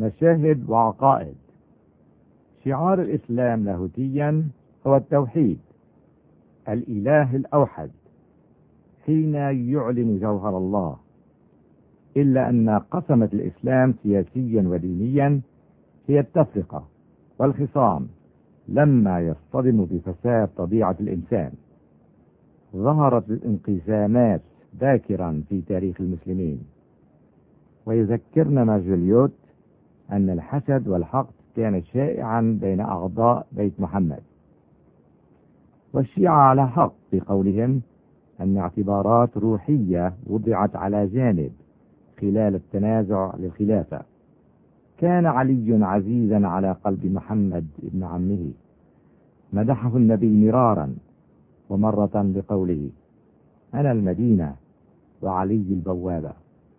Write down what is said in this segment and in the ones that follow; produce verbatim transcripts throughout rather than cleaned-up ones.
مشاهد وعقائد. شعار الإسلام لاهوتيا هو التوحيد، الإله الأوحد، حين يعلن جوهر الله. إلا أن قسمة الإسلام سياسيا ودينيا هي التفرقة والخصام لما يصطدم بفساد طبيعة الإنسان. ظهرت الانقسامات باكرا في تاريخ المسلمين، ويذكرنا مارجليوت أن الحسد والحقد كان شائعا بين أعضاء بيت محمد. والشيعة على حق في قولهم أن اعتبارات روحية وضعت على جانب خلال التنازع للخلافة. كان علي عزيزا على قلب محمد ابن عمه، مدحه النبي مرارا ومرة بقوله: أنا المدينة وعلي البوابة.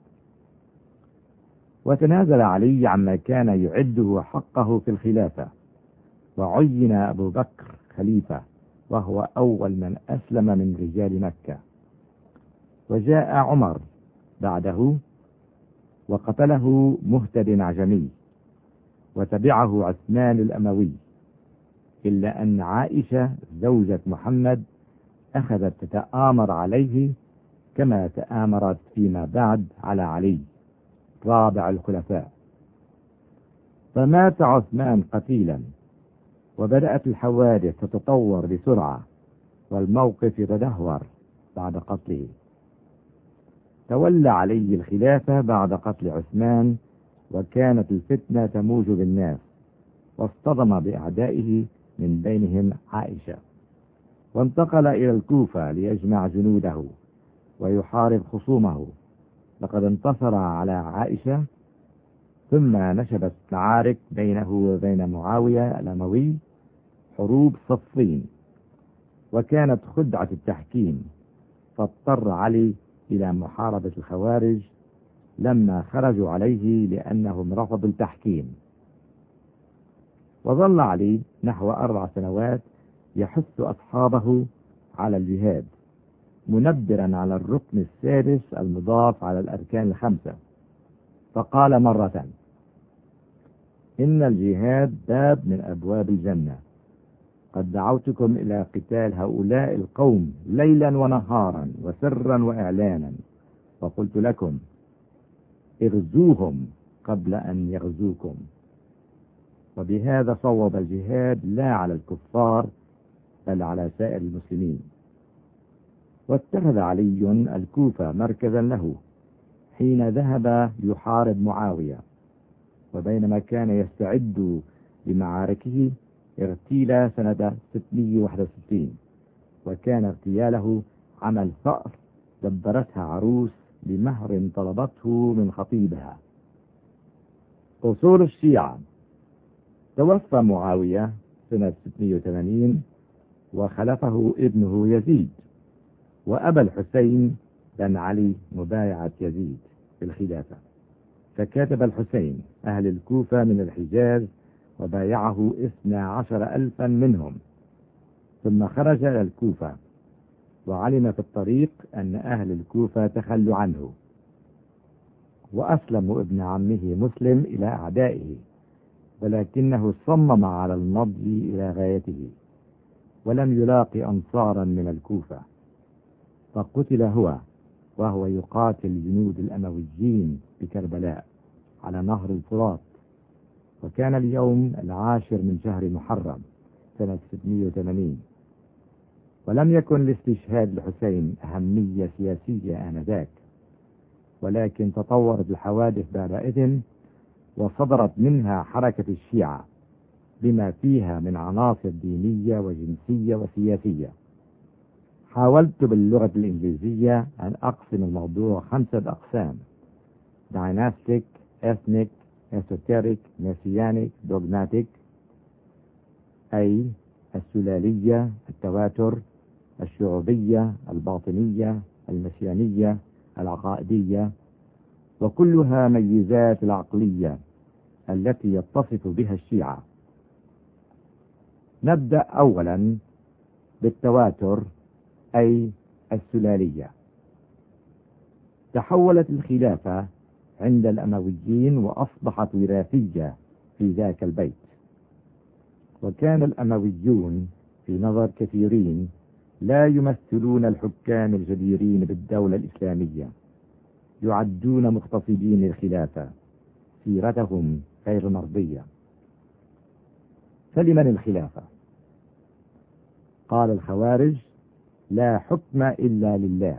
وتنازل علي عما كان يعده حقه في الخلافة، وعين أبو بكر خليفة، وهو أول من أسلم من رجال مكة. وجاء عمر بعده وقتله مهتد عجمي، وتبعه عثمان الأموي. إلا أن عائشة زوجة محمد أخذت تتآمر عليه كما تآمرت فيما بعد على علي رابع الخلفاء. فمات عثمان قتيلا، وبدأت الحوادث تتطور بسرعة، والموقف يتدهور بعد قتله. تولى علي الخلافة بعد قتل عثمان، وكانت الفتنة تموج بالناس، واصطدم بأعدائه من بينهم عائشة. وانتقل إلى الكوفة ليجمع جنوده ويحارب خصومه. لقد انتصر على عائشة، ثم نشبت معارك بينه وبين معاوية الأموي، حروب صفين، وكانت خدعة التحكيم، فاضطر علي إلى محاربة الخوارج لما خرجوا عليه لأنهم رفضوا التحكيم. وظل علي نحو أربع سنوات يحث أصحابه على الجهاد، منبرا على الركن السادس المضاف على الأركان الخمسة. فقال مرة: إن الجهاد باب من أبواب الجنة. قد دعوتكم إلى قتال هؤلاء القوم ليلا ونهارا وسرا وإعلانا، وقلت لكم: اغزوهم قبل أن يغزوكم. وبهذا صوب الجهاد لا على الكفار بل على سائر المسلمين. واتخذ علي الكوفة مركزا له حين ذهب يحارب معاوية. وبينما كان يستعد لمعاركه اغتيل سنة ستمائة وواحد وستين، وكان اغتياله عمل ثأر دبرتها عروس بمهر طلبته من خطيبها. أصول الشيعة: توفى معاوية سنة ستمائة وثمانين، وخلفه ابنه يزيد، وأبى الحسين بن علي مبايعة يزيد في الخلافة، فكاتب الحسين أهل الكوفة من الحجاز وبايعه اثنى عشر ألفا منهم، ثم خرج إلى الكوفة، وعلم في الطريق أن أهل الكوفة تخلوا عنه، وأسلم ابن عمه مسلم إلى أعدائه، ولكنه صمم على المضي إلى غايته، ولم يلاقي أنصارا من الكوفة، فقتل هو وهو يقاتل جنود الأمويين بكربلاء على نهر الفرات. وكان اليوم العاشر من شهر محرم سنة ستمائة وثمانين. ولم يكن لاستشهاد الحسين أهمية سياسية آنذاك، ولكن تطورت الحوادث بعدئذ، وصدرت منها حركة الشيعة بما فيها من عناصر دينية وجنسية وسياسية. حاولت باللغة الإنجليزية أن أقسم الموضوع خمسة أقسام: dynastic, ethnic, esoteric, messianic, dogmatic، أي السلالية، التواتر، الشعوبية، الباطنية، المسيانية، العقائدية، وكلها ميزات العقلية التي يتصف بها الشيعة. نبدأ أولا بالتواتر أي السلالية. تحولت الخلافة عند الأمويين وأصبحت وراثية في ذاك البيت. وكان الأمويون في نظر كثيرين لا يمثلون الحكام الجديرين بالدولة الإسلامية، يعدون مغتصبين الخلافة، سيرتهم غير مرضية. فلمن الخلافة؟ قال الخوارج: لا حكم إلا لله.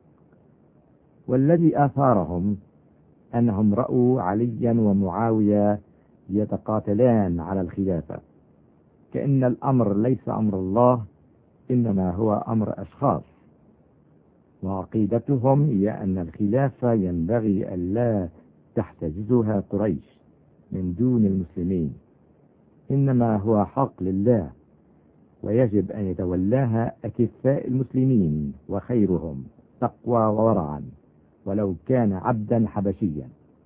والذي آثارهم أنهم رأوا عليا ومعاوية يتقاتلان على الخلافة، كأن الأمر ليس أمر الله، إنما هو أمر أشخاص. وعقيدتهم هي أن الخلافة ينبغي أن لا تحتجزها قريش من دون المسلمين، إنما هو حق لله، ويجب أن يتولاها أكفاء المسلمين وخيرهم تقوى وورعا، ولو كان عبدا حبشيا.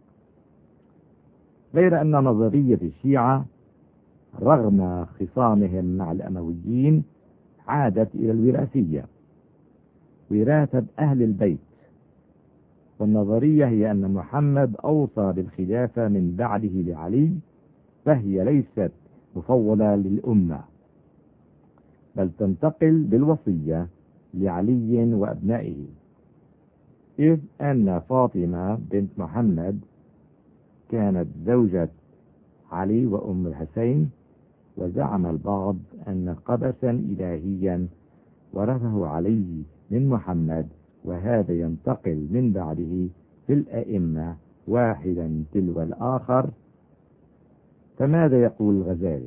غير أن نظرية الشيعة رغم خصامهم مع الأمويين عادت إلى الوراثية، وراثة أهل البيت. والنظرية هي أن محمد أوصى بالخلافة من بعده لعلي، فهي ليست مفوضة للأمة، بل تنتقل بالوصية لعلي وأبنائه، إذ أن فاطمة بنت محمد كانت زوجة علي وأم الحسين، وزعم البعض أن قبسا إلهيا ورثه علي من محمد، وهذا ينتقل من بعده في الأئمة واحدا تلو الآخر. فماذا يقول الغزالي؟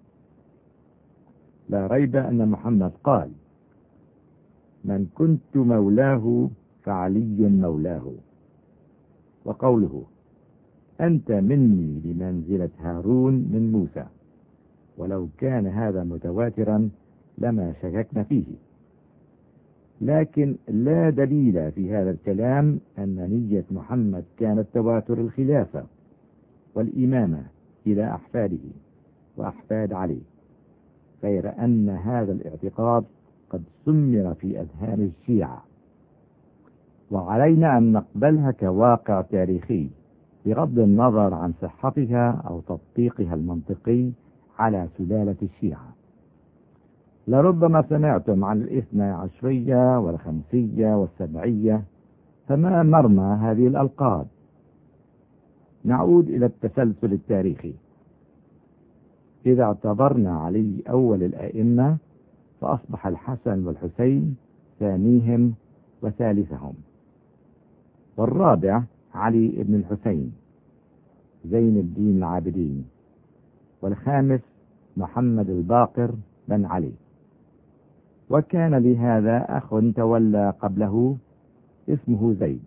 لا ريب أن محمد قال: من كنت مولاه فعلي مولاه. وقوله: أنت مني بمنزلة هارون من موسى، ولو كان هذا متواترا لما شككنا فيه. لكن لا دليل في هذا الكلام أن نية محمد كانت تواتر الخلافة والإمامة إلى أحفاده وأحفاد علي، غير أن هذا الاعتقاد قد سمر في أذهان الشيعة، وعلينا أن نقبلها كواقع تاريخي بغض النظر عن صحتها أو تطبيقها المنطقي على سلالة الشيعة. لربما سمعتم عن الاثنى عشرية والخمسية والسبعية، فما مرمى هذه الألقاب؟ نعود إلى التسلسل التاريخي. إذا اعتبرنا علي أول الأئمة، فأصبح الحسن والحسين ثانيهم وثالثهم، والرابع علي بن الحسين زين الدين العابدين، والخامس محمد الباقر بن علي. وكان لهذا أخ تولى قبله اسمه زيد.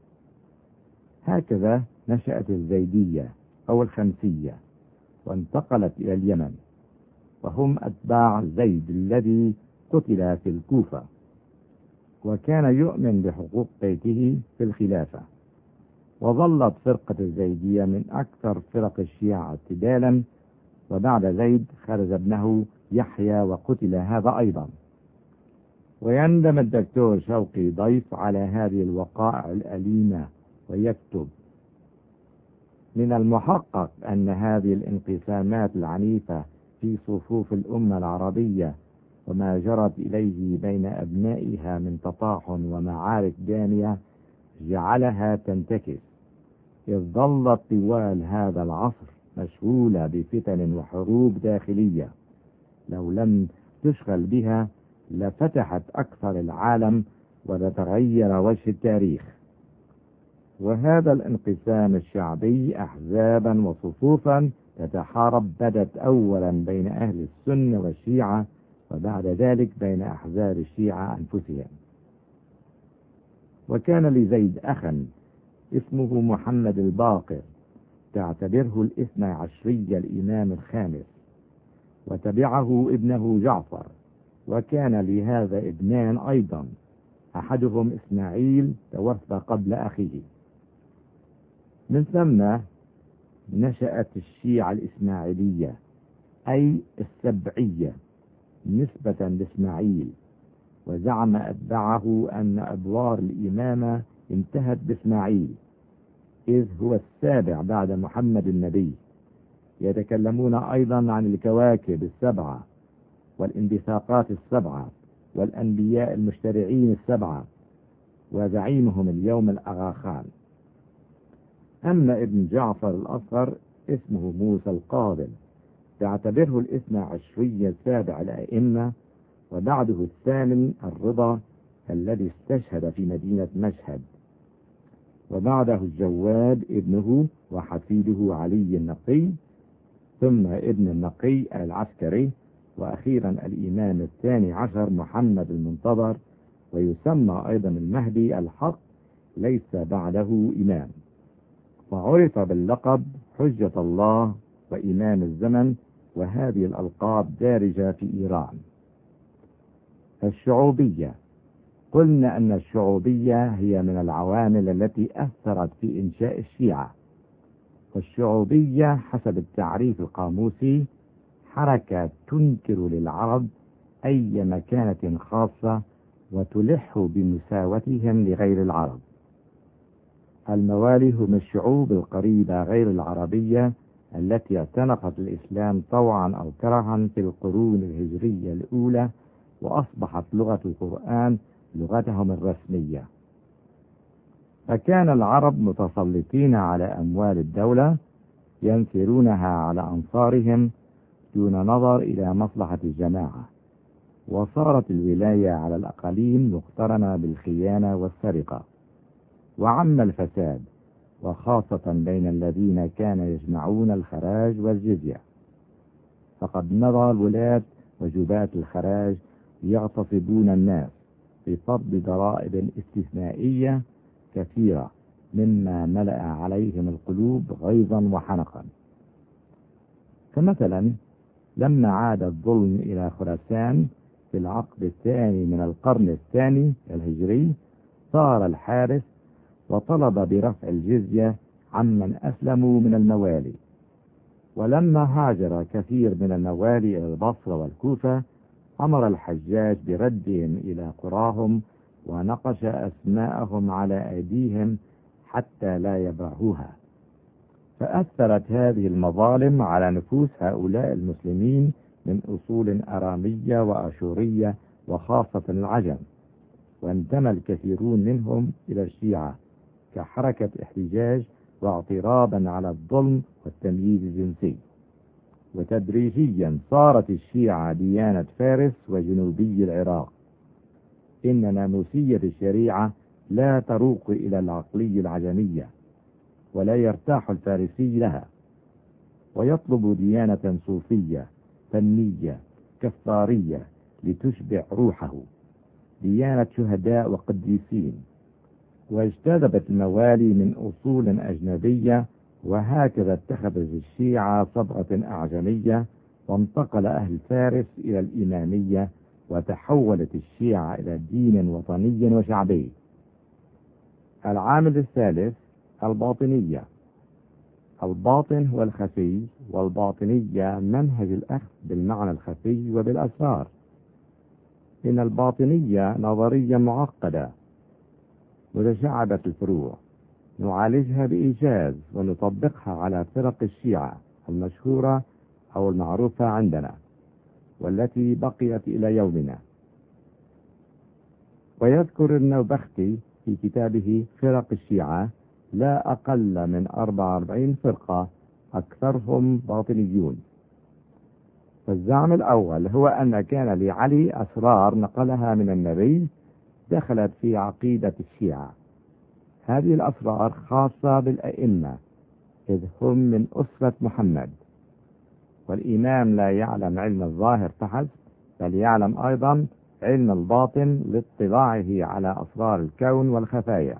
هكذا نشأت الزيدية أو الخمسية، وانتقلت إلى اليمن، وهم أتباع زيد الذي قتل في الكوفة، وكان يؤمن بحقوق بيته في الخلافة. وظلت فرقة الزيدية من أكثر فرق الشيعة اعتدالا، وبعد زيد خرج ابنه يحيى وقتل هذا أيضا. ويندم الدكتور شوقي ضيف على هذه الوقائع الأليمة ويكتب: من المحقق أن هذه الانقسامات العنيفة في صفوف الأمة العربية وما جرت إليه بين أبنائها من تطاحن ومعارك دامية جعلها تنتكس، إذ ظلت طوال هذا العصر مشغولة بفتن وحروب داخلية لو لم تشغل بها لفتحت أكثر العالم ولتغير وجه التاريخ. وهذا الانقسام الشعبي أحزابا وصفوفا تتحارب بدت أولا بين أهل السنة والشيعة، وبعد ذلك بين أحزاب الشيعة أنفسهم. وكان لزيد أخا اسمه محمد الباقر، تعتبره الاثنى عشرية الإمام الخامس، وتبعه ابنه جعفر. وكان لهذا ابنان أيضا، أحدهم إسماعيل توفى قبل أخيه. من ثم نشأت الشيعة الإسماعيلية أي السبعية نسبة لإسماعيل، وزعم أتباعه أن أدوار الإمامة انتهت بإسماعيل، إذ هو السابع بعد محمد النبي. يتكلمون أيضا عن الكواكب السبعة والانبثاقات السبعة والأنبياء المشترعين السبعة وزعيمهم اليوم الأغاخان. أما ابن جعفر الأصغر اسمه موسى القاضل، تعتبره الاثنى عشري السابع الأئمة، وبعده الثامن الرضا الذي استشهد في مدينة مشهد، وبعده الجواد ابنه وحفيده علي النقي، ثم ابن النقي العسكري، وأخيرا الإمام الثاني عشر محمد المنتظر، ويسمى أيضا المهدي الحق ليس بعده إمام، وعرف باللقب حجة الله وإمام الزمن، وهذه الألقاب دارجة في إيران. الشعوبية. قلنا أن الشعوبية هي من العوامل التي أثرت في إنشاء الشيعة. والشعوبية حسب التعريف القاموسي حركة تنكر للعرب أي مكانة خاصة وتلح بمساوتهم لغير العرب. الموالي هم الشعوب القريبة غير العربية التي اعتنقت الإسلام طوعا أو كرها في القرون الهجرية الأولى، وأصبحت لغة القرآن لغتهم الرسمية. فكان العرب متسلطين على أموال الدولة ينثرونها على أنصارهم دون نظر إلى مصلحة الجماعة، وصارت الولاية على الأقاليم مقترنة بالخيانة والسرقة، وعم الفساد، وخاصة بين الذين كانوا يجمعون الخراج والجزية. فقد نظر الولاة وجباة الخراج يغتصبون الناس بفرض ضرائب استثنائية كثيرة، مما ملأ عليهم القلوب غيظا وحنقا. فمثلا لما عاد الظلم إلى خراسان في العقد الثاني من القرن الثاني الهجري، صار الحارس وطلب برفع الجزية عمن أسلموا من الموالي. ولما هاجر كثير من الموالي إلى البصرة والكوفة، أمر الحجاج بردهم إلى قراهم، ونقش أسماءهم على أيديهم حتى لا يبرحوها. فأثرت هذه المظالم على نفوس هؤلاء المسلمين من أصول أرامية وأشورية، وخاصة العجم، وانتمى الكثيرون منهم إلى الشيعة كحركة احتجاج واعتراضا على الظلم والتمييز الجنسي. وتدريجيا صارت الشيعة ديانة فارس وجنوبي العراق. إن ناموسية الشريعة لا تروق إلى العقلية العجمية، ولا يرتاح الفارسي لها، ويطلب ديانة صوفية فنية كفارية لتشبع روحه، ديانة شهداء وقديسين. واجتذبت الموالي من أصول أجنبية، وهكذا اتخذت الشيعة صبغة أعجمية، وانتقل أهل فارس إلى الإمامية، وتحولت الشيعة إلى دين وطني وشعبي. العامل الثالث الباطنية. الباطن هو الخفي، والباطنية منهج الأخذ بالمعنى الخفي وبالأسرار. إن الباطنية نظرية معقدة متشعبة الفروع، نعالجها بإيجاز ونطبقها على فرق الشيعة المشهورة أو المعروفة عندنا، والتي بقيت إلى يومنا. ويذكر النوبختي في كتابه فرق الشيعة لا أقل من أربعة وأربعين فرقة، أكثرهم باطنيون. فالزعم الأول هو أن كان لعلي أسرار نقلها من النبي دخلت في عقيدة الشيعة. هذه الأسرار خاصة بالأئمة، إذ هم من أسرة محمد، والإمام لا يعلم علم الظاهر فحسب، بل يعلم أيضا علم الباطن لاطلاعه على أسرار الكون والخفايا.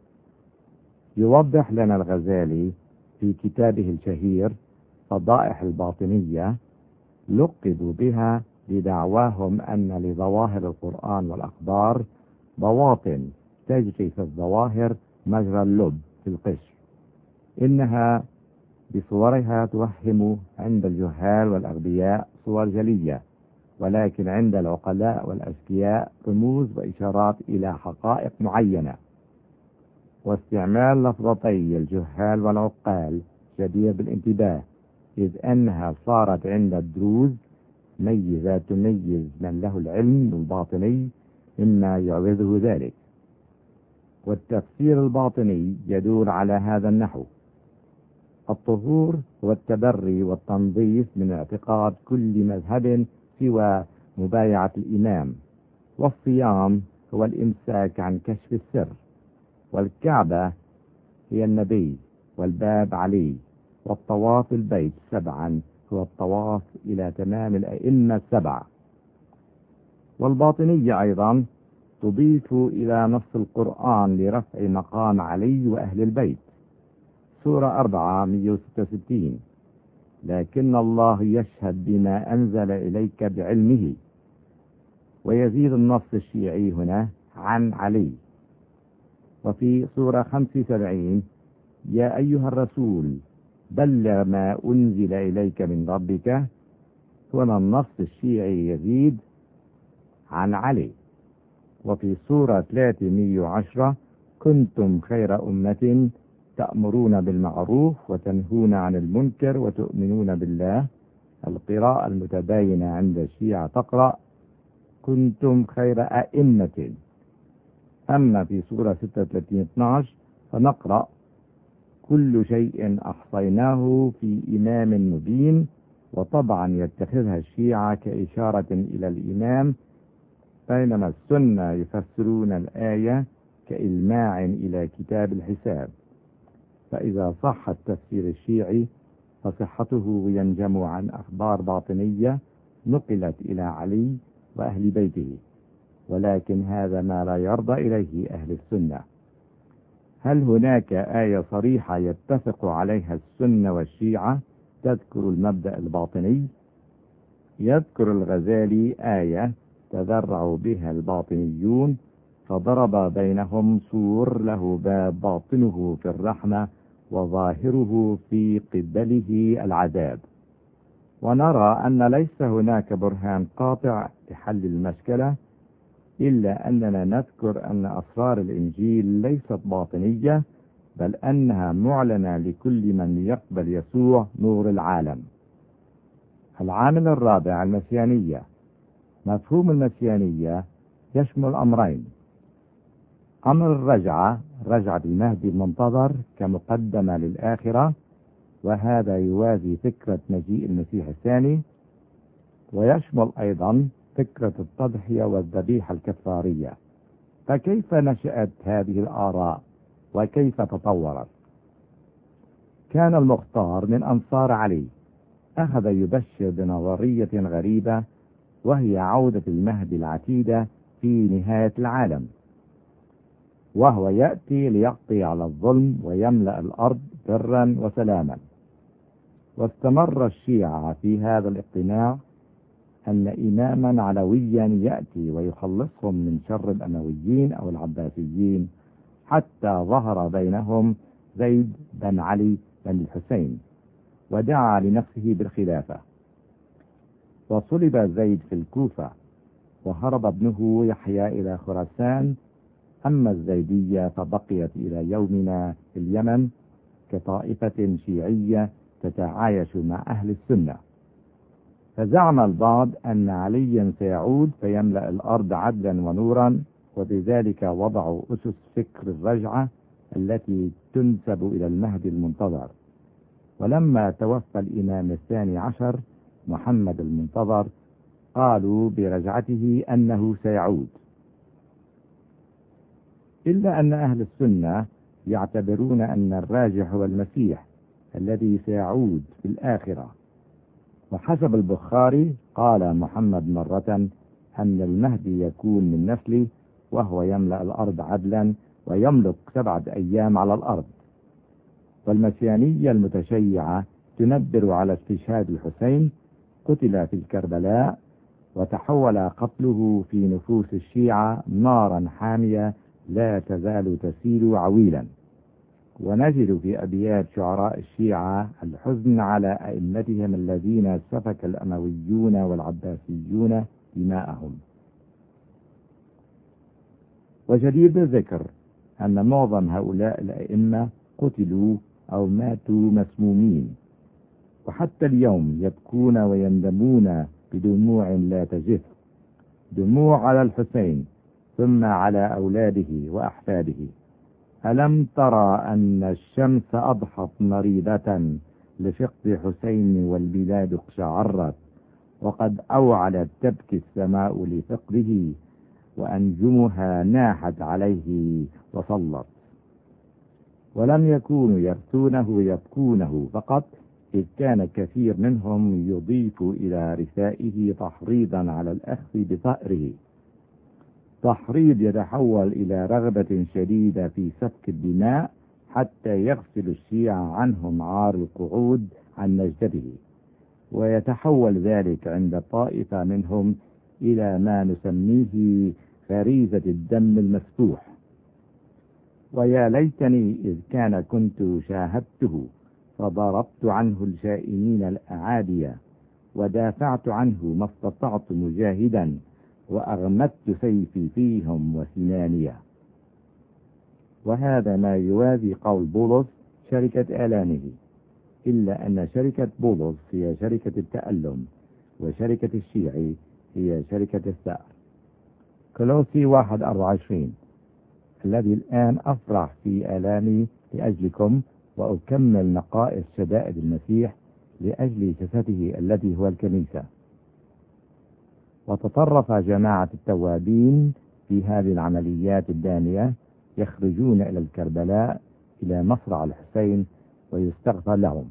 يوضح لنا الغزالي في كتابه الشهير فضائح الباطنية، لقبوا بها لدعواهم أن لظواهر القرآن والأخبار بواطن تجري في الظواهر مجرى اللب في القشر. إنها بصورها توهم عند الجهال والأغبياء صور جلية، ولكن عند العقلاء والأذكياء رموز وإشارات إلى حقائق معينة. واستعمال لفظتي الجهال والعقال جدير بالانتباه، إذ أنها صارت عند الدروز ميزة تميز من له العلم الباطني مما يعوزه ذلك. والتفسير الباطني يدور على هذا النحو: الطهور هو التبري والتنظيف من اعتقاد كل مذهب سوى مبايعة الإمام، والصيام هو الإمساك عن كشف السر، والكعبة هي النبي، والباب علي، والطواف البيت سبعا هو الطواف إلى تمام الأئمة السبعة. والباطنية أيضا تضيف إلى نص القرآن لرفع مقام علي وأهل البيت، سورة أربعة مئة وستة وستين: لكن الله يشهد بما أنزل إليك بعلمه. ويزيد النص الشيعي هنا عن علي. وفي سورة خمسة وسبعين: يا أيها الرسول بلغ ما أنزل إليك من ربك. هنا النص الشيعي يزيد عن علي. وفي سورة ثلاثمئة وعشرة: كنتم خير أمة تأمرون بالمعروف وتنهون عن المنكر وتؤمنون بالله. القراءة المتباينة عند الشيعة تقرأ كنتم خير أئمة. أما في سورة ستة وثلاثين اثناشر فنقرأ كل شيء أحصيناه في إمام مبين. وطبعا يتخذها الشيعة كإشارة إلى الإمام، بينما السنة يفسرون الآية كإلماع إلى كتاب الحساب. فإذا صح التفسير الشيعي فصحته ينجم عن أخبار باطنية نقلت إلى علي وأهل بيته، ولكن هذا ما لا يرضى إليه أهل السنة. هل هناك آية صريحة يتفق عليها السنة والشيعة تذكر المبدأ الباطني؟ يذكر الغزالي آية تذرع بها الباطنيون، فضرب بينهم سور له باب باطنه في الرحمة وظاهره في قبله العذاب. ونرى أن ليس هناك برهان قاطع لحل المشكلة، إلا أننا نذكر أن أسرار الإنجيل ليست باطنية، بل أنها معلنة لكل من يقبل يسوع نور العالم. العامل الرابع: المسيانية. مفهوم المسيانية يشمل أمرين: أمر الرجعة، رجعة المهدي المنتظر كمقدمة للآخرة، وهذا يوازي فكرة مجيء المسيح الثاني، ويشمل أيضا فكرة التضحية والذبيحة الكفارية. فكيف نشأت هذه الآراء وكيف تطورت؟ كان المختار من أنصار علي أخذ يبشر بنظرية غريبة، وهي عودة المهدي العتيدة في نهاية العالم، وهو يأتي ليقضي على الظلم ويملأ الأرض برا وسلاما. واستمر الشيعة في هذا الاقتناع أن إماما علويا يأتي ويخلصهم من شر الأمويين أو العباسيين، حتى ظهر بينهم زيد بن علي بن الحسين ودعا لنفسه بالخلافة. وصلب زيد في الكوفة، وهرب ابنه يحيى إلى خراسان. أما الزيدية فبقيت إلى يومنا في اليمن كطائفة شيعية تتعايش مع أهل السنة. فزعم البعض أن عليا سيعود فيملأ الأرض عدلا ونورا، وبذلك وضعوا أسس فكر الرجعة التي تنسب إلى المهدي المنتظر. ولما توفى الإمام الثاني عشر محمد المنتظر قالوا برجعته أنه سيعود. إلا أن أهل السنة يعتبرون أن الراجح هو المسيح الذي سيعود في الآخرة. وحسب البخاري قال محمد مرة أن المهدي يكون من نسله، وهو يملأ الأرض عدلا ويملك سبعة أيام على الأرض. والمسيانية المتشيعة تنبر على استشهاد الحسين، قتل في الكربلاء، وتحول قتله في نفوس الشيعة نارا حامية لا تزال تسيل عويلا. ونجد في أبيات شعراء الشيعة الحزن على أئمتهم الذين سفك الأمويون والعباسيون دماءهم. وجدير بالذكر أن معظم هؤلاء الأئمة قتلوا أو ماتوا مسمومين، وحتى اليوم يبكون ويندمون بدموع لا تجف، دموع على الحسين ثم على أولاده وأحفاده. ألم ترى أن الشمس أضحت مريضة لفقد حسين والبلاد اقشعرت، وقد أوعلت تبكي السماء لفقده، وأنجمها ناحت عليه وصلت. ولم يكونوا يرثونه يبكونه فقط، إذ كان كثير منهم يضيف إلى رثائه تحريضا على الأخذ بثأره، تحريض يتحول إلى رغبة شديدة في سفك الدماء حتى يغسل الشيعة عنهم عار القعود عن نجدته، ويتحول ذلك عند طائفة منهم إلى ما نسميه فريزة الدم المسفوح. ويا ليتني إذ كان كنت شاهدته فضربت عنه الشائنين الأعادية، ودافعت عنه ما استطعت مجاهدا، وأغمدت سيفي فيهم وسنانية. وهذا ما يوازي قول بولس شركة آلامه، إلا أن شركة بولس هي شركة التألم، وشركة الشيعي هي شركة الثأر. كولوسي واحد أربعة وعشرين: الذي الآن أفرح في آلامي لأجلكم، وأكمل نقائص شدائد المسيح لأجل جسده الذي هو الكنيسة. وتطرف جماعة التوابين في هذه العمليات الدانية، يخرجون إلى الكربلاء إلى مصرع الحسين ويستغفر لهم.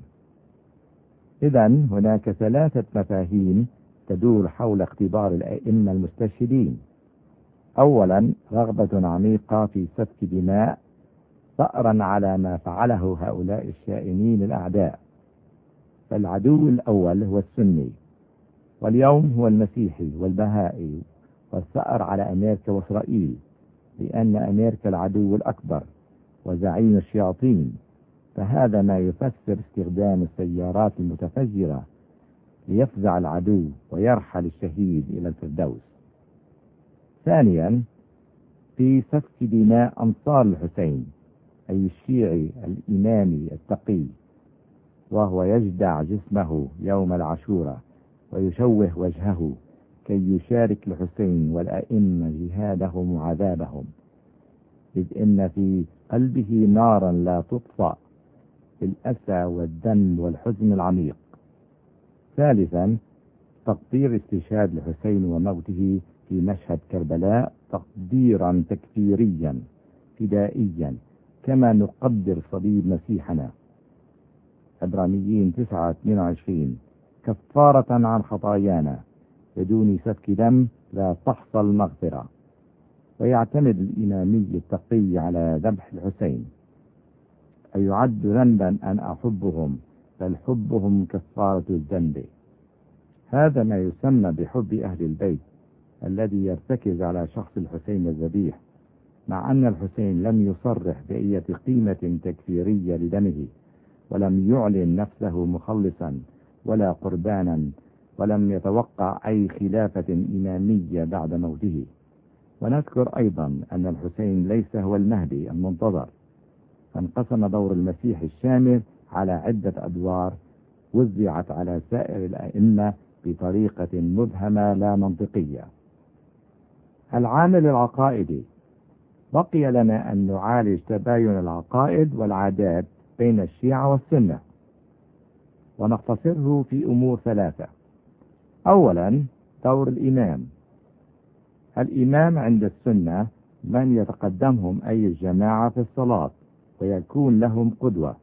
إذن هناك ثلاثة مفاهيم تدور حول اختبار الأئمة المستشهدين. أولا، رغبة عميقة في سفك دماء ثأرا على ما فعله هؤلاء الشائنين الأعداء. فالعدو الأول هو السني، واليوم هو المسيحي والبهائي، والثأر على أمريكا وإسرائيل، لأن أمريكا العدو الأكبر وزعيم الشياطين. فهذا ما يفسر استخدام السيارات المتفجرة ليفزع العدو ويرحل الشهيد إلى الفردوس. ثانيا، في سفك دماء أنصار الحسين، أي الشيعي الإمامي التقي، وهو يجدع جسمه يوم العاشوراء ويشوه وجهه كي يشارك الحسين والأئمة جهادهم وعذابهم، إذ إن في قلبه نارا لا تطفأ بالأسى والدم والحزن العميق. ثالثا، تقدير استشهاد الحسين وموته في مشهد كربلاء تقديرا تكفيريا فدائيا، كما نقدر صليب مسيحنا. عبرانيين تسعة اثنين وعشرين: كفارة عن خطايانا، بدون سفك دم لا تحصل مغفرة. ويعتمد الإمامي التقي على ذبح الحسين. أيعد ذنبا أن أحبهم، بل حبهم كفارة الذنب. هذا ما يسمى بحب أهل البيت، الذي يرتكز على شخص الحسين الذبيح، مع أن الحسين لم يصرح بأي قيمة تكفيرية لدمه، ولم يعلن نفسه مخلصا ولا قربانا، ولم يتوقع أي خلافة إمامية بعد موته. ونذكر أيضا أن الحسين ليس هو المهدي المنتظر، فانقسم دور المسيح الشامل على عدة أدوار وزعت على سائر الأئمة بطريقة مبهمة لا منطقية. العامل العقائدي: بقي لنا أن نعالج تباين العقائد والعادات بين الشيعة والسنة، ونختصره في أمور ثلاثة. أولا، دور الإمام. الإمام عند السنة من يتقدمهم أي الجماعة في الصلاة ويكون لهم قدوة.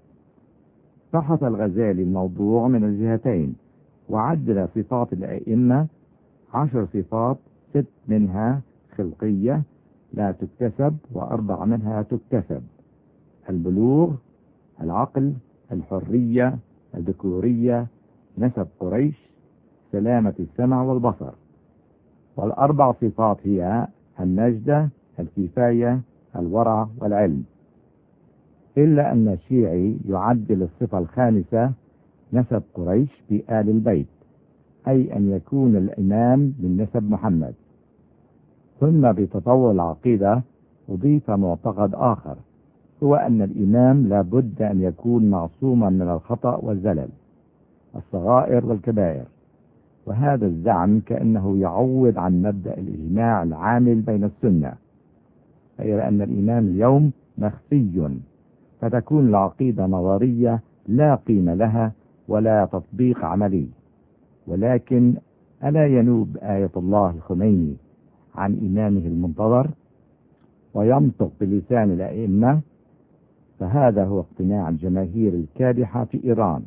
بحث الغزالي الموضوع من الجهتين، وعدل صفات الأئمة عشر صفات، ست منها خلقية لا تكتسب، وأربع منها تكتسب: البلوغ، العقل، الحرية، الذكورية، نسب قريش، سلامة السمع والبصر. والأربع صفات هي النجدة، الكفاية، الورع، والعلم. إلا أن الشيعي يعدل الصفة الخامسة، نسب قريش بآل البيت، أي أن يكون الإمام من نسب محمد. ثم بتطور العقيدة أضيف معتقد آخر، هو أن الإمام لا بد أن يكون معصوما من الخطأ والزلل، الصغائر والكبائر. وهذا الزعم كأنه يعوض عن مبدأ الإجماع العامل بين السنة، غير أن الإمام اليوم مخفي، فتكون العقيدة نظرية لا قيمة لها ولا تطبيق عملي. ولكن ألا ينوب آية الله الخميني عن إمامه المنتظر وينطق بلسان الأئمة؟ فهذا هو اقتناع الجماهير الكادحة في إيران.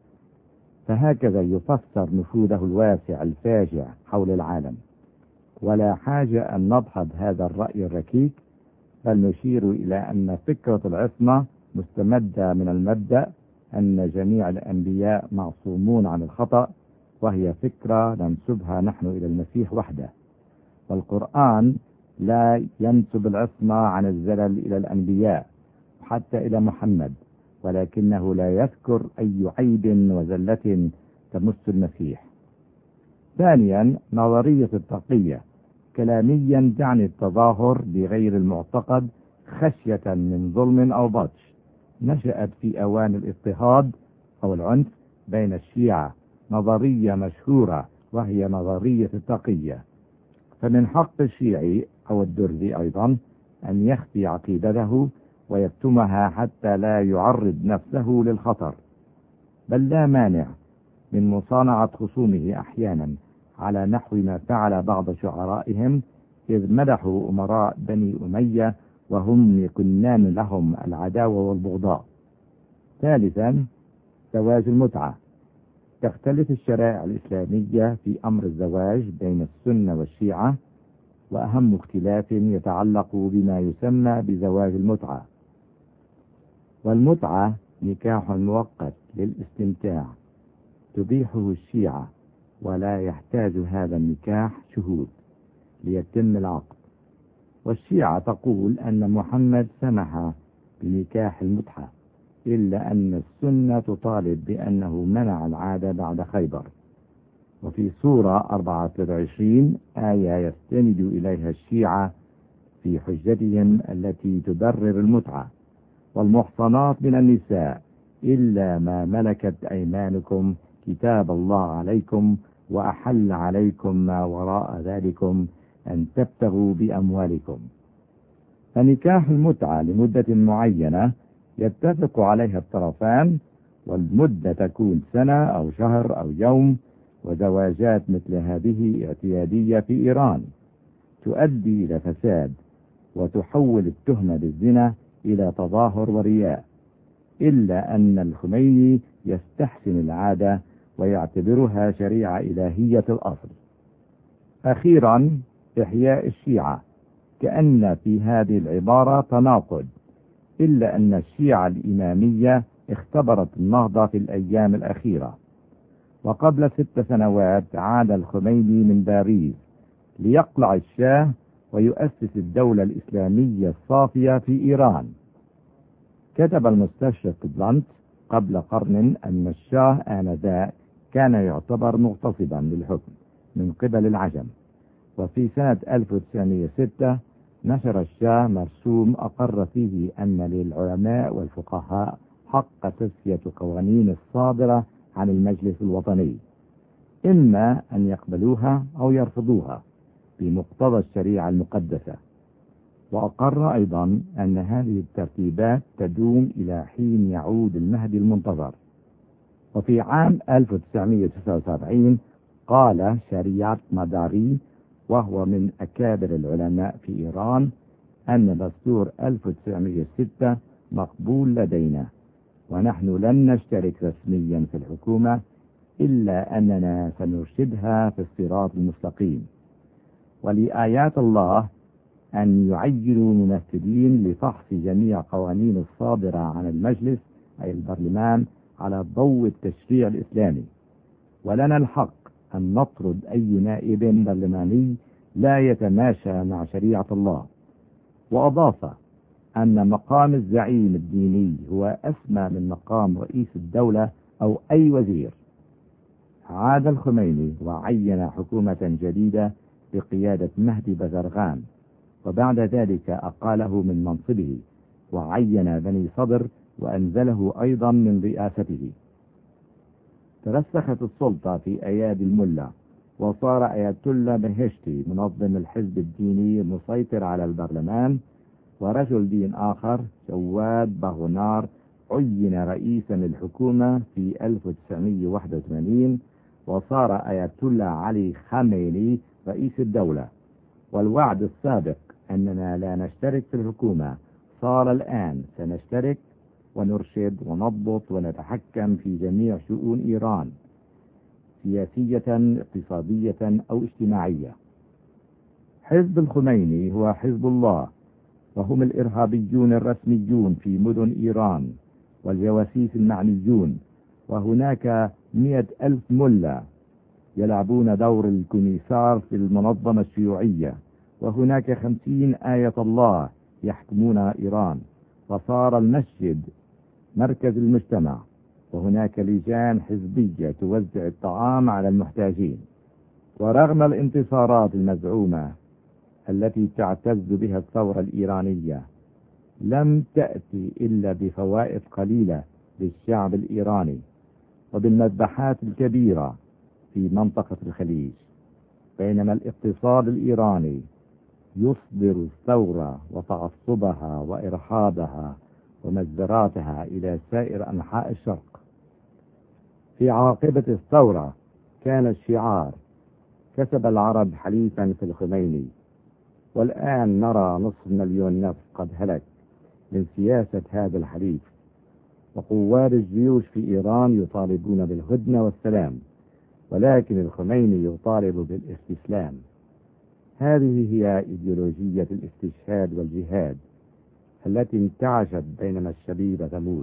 فهكذا يفسر نفوذه الواسع الفاجع حول العالم. ولا حاجة أن نضحض هذا الرأي الركيك، بل نشير إلى أن فكرة العصمة مستمدة من المبدأ أن جميع الأنبياء معصومون عن الخطأ، وهي فكرة ننسبها نحن إلى المسيح وحده. والقرآن لا ينسب العصمة عن الزلل إلى الأنبياء حتى إلى محمد، ولكنه لا يذكر أي عيب وزلة تمس المسيح. ثانيا، نظرية التقية كلاميا تعني التظاهر بغير المعتقد خشية من ظلم أو بطش. نشأت في أوان الاضطهاد أو العنف بين الشيعة نظرية مشهورة، وهي نظرية التقية. فمن حق الشيعي أو الدرزي أيضا أن يخفي عقيدته ويكتمها حتى لا يعرض نفسه للخطر. بل لا مانع من مصانعة خصومه أحيانا، على نحو ما فعل بعض شعرائهم إذ مدحوا أمراء بني أمية وهم يكنان لهم العداوة والبغضاء. ثالثا، زواج المتعة. تختلف الشرائع الإسلامية في أمر الزواج بين السنة والشيعة، وأهم اختلاف يتعلق بما يسمى بزواج المتعة. والمتعة نكاح مؤقت للاستمتاع تبيحه الشيعة، ولا يحتاج هذا النكاح شهود ليتم العقد. والشيعة تقول أن محمد سمح بنكاح المتعة، إلا أن السنة تطالب بأنه منع العادة بعد خيبر. وفي سورة أربعة وعشرين آية يستند إليها الشيعة في حجتهم التي تبرر المتعة: والمحصنات من النساء إلا ما ملكت أيمانكم كتاب الله عليكم، وأحل عليكم ما وراء ذلكم أن تبتغوا بأموالكم. فنكاح المتعة لمدة معينة يتفق عليها الطرفان، والمدة تكون سنة أو شهر أو يوم. وزواجات مثل هذه اعتيادية في إيران، تؤدي إلى فساد وتحول التهمة بالزنا إلى تظاهر ورياء، إلا أن الخميني يستحسن العادة ويعتبرها شريعة إلهية الأصل. أخيرا، إحياء الشيعة. كأن في هذه العبارة تناقض، إلا أن الشيعة الإمامية اختبرت النهضة في الأيام الأخيرة. وقبل ست سنوات عاد الخميني من باريس ليقلع الشاه ويؤسس الدولة الإسلامية الصافية في إيران. كتب المستشرق بلانت قبل قرن أن الشاه آنذاك كان يعتبر مغتصبا للحكم من قبل العجم. وفي سنة ألف وتسعمائة وستة نشر الشاه مرسوم أقر فيه أن للعلماء والفقهاء حق تسوية قوانين الصادرة عن المجلس الوطني، إما أن يقبلوها أو يرفضوها بمقتضى الشريعة المقدسة. وأقر أيضا أن هذه الترتيبات تدوم إلى حين يعود المهدي المنتظر. وفي عام ألف وتسعمائة وتسعة وسبعين قال شريعة مداري، وهو من أكابر العلماء في إيران، أن دستور ألف وتسعمائة وستة مقبول لدينا، ونحن لن نشترك رسميا في الحكومة، إلا أننا سنرشدها في الصراط المستقيم. ولآيات الله أن يعينوا ممثلين لفحص جميع قوانين الصادرة عن المجلس أي البرلمان على ضوء التشريع الإسلامي. ولنا الحق أن نطرد أي نائب برلماني لا يتماشى مع شريعة الله. وأضاف أن مقام الزعيم الديني هو أسمى من مقام رئيس الدولة أو أي وزير. عاد الخميني وعين حكومة جديدة بقيادة مهدي بزرغان، وبعد ذلك أقاله من منصبه وعين بني صدر وأنزله أيضا من رئاسته. ترسخت السلطة في أيادي الملا، وصار آية الله بهشتي منظم الحزب الديني مسيطر على البرلمان، ورجل دين آخر جواد باغونار عين رئيسا للحكومة في ألف وتسعمائة وواحد وثمانين، وصار آية الله علي خامنئي رئيس الدولة. والوعد السابق أننا لا نشترك في الحكومة صار الآن سنشترك ونرشد ونضبط ونتحكم في جميع شؤون إيران، سياسية اقتصادية أو اجتماعية. حزب الخميني هو حزب الله، وهم الإرهابيون الرسميون في مدن إيران والجواسيس المعنيون، وهناك مئة ألف ملا يلعبون دور الكميسار في المنظمة الشيوعية، وهناك خمسين آية الله يحكمون إيران، وصار المسجد مركز المجتمع، وهناك لجان حزبية توزع الطعام على المحتاجين. ورغم الانتصارات المزعومة التي تعتز بها الثورة الإيرانية، لم تأتي إلا بفوائد قليلة للشعب الإيراني وبالمذبحات الكبيرة في منطقة الخليج، بينما الاقتصاد الإيراني يصدر الثورة وتعصبها وإرهابها ومجزراتها إلى سائر أنحاء الشرق. في عاقبة الثورة كان الشعار كسب العرب حليفا في الخميني، والآن نرى نصف مليون نفس قد هلك من سياسة هذا الحليف، وقوات الجيوش في إيران يطالبون بالهدنة والسلام، ولكن الخميني يطالب بالاستسلام. هذه هي إيديولوجية الاستشهاد والجهاد التي انتعشت بينما الشبيبة تموت.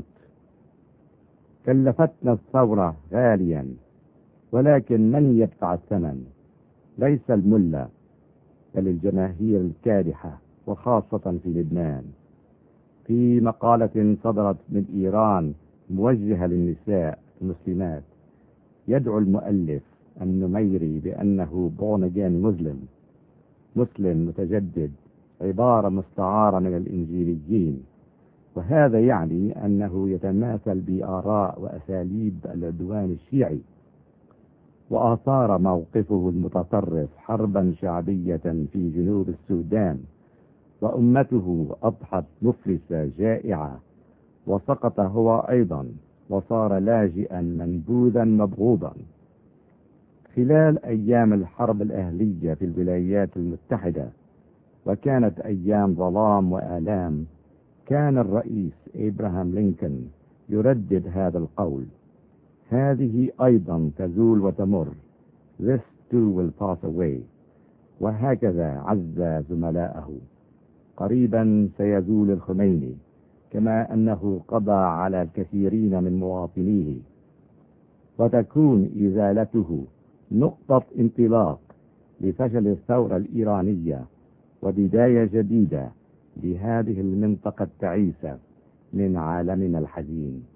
كلفتنا الثورة غاليا، ولكن من يدفع الثمن؟ ليس الملا بل الجماهير الكادحة، وخاصة في لبنان. في مقالة صدرت من إيران موجهة للنساء المسلمات يدعو المؤلف النميري بأنه بونجين مسلم مسلم متجدد، عبارة مستعارة من الإنجيليين، وهذا يعني أنه يتماثل بآراء وأساليب العدوان الشيعي، وأثار موقفه المتطرف حربا شعبية في جنوب السودان، وأمته أضحت مفلسة جائعة، وسقط هو أيضا وصار لاجئا منبوذا مبغوضا. خلال أيام الحرب الأهلية في الولايات المتحدة، وكانت أيام ظلام وآلام، كان الرئيس إبراهام لينكولن يردد هذا القول: هذه أيضا تزول وتمر. This too will pass away. وهكذا عز زملائه. قريبا سيزول الخميني، كما أنه قضى على الكثيرين من مواطنيه، وتكون إزالته نقطة انطلاق لفشل الثورة الإيرانية وبداية جديدة لهذه المنطقة التعيسة من عالمنا الحزين.